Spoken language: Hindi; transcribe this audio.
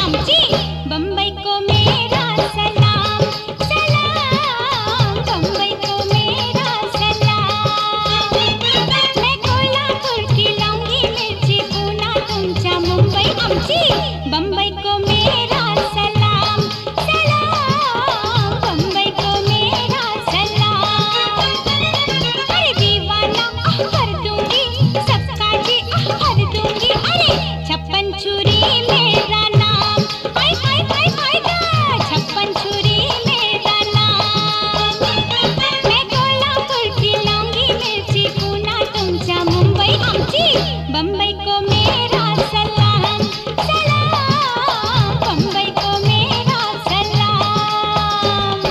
आमची बम्बई को मेरा सलाम, सलाम बम्बई को मेरा सलाम। मैं कोल्हापूर की लाऊंगी मिरची, पुणा तुमच्या मुंबई आमची बम्बई को मेरा सलाम, सलाम बम्बई को मेरा सलाम। अरे दीवाना कर दूंगी सबका जी कर दूंगी। अरे छप्पन छुरी मेरा नाम, हाय हाय हाय हाय गा छप्पन छुरी मेरा नाम। मैं कोल्हापूर की लाऊंगी मिरची, पुणा तुमच्या मुंबई आमची बम्बई को मेरा सलाम, सलाम बम्बई को मेरा सलाम।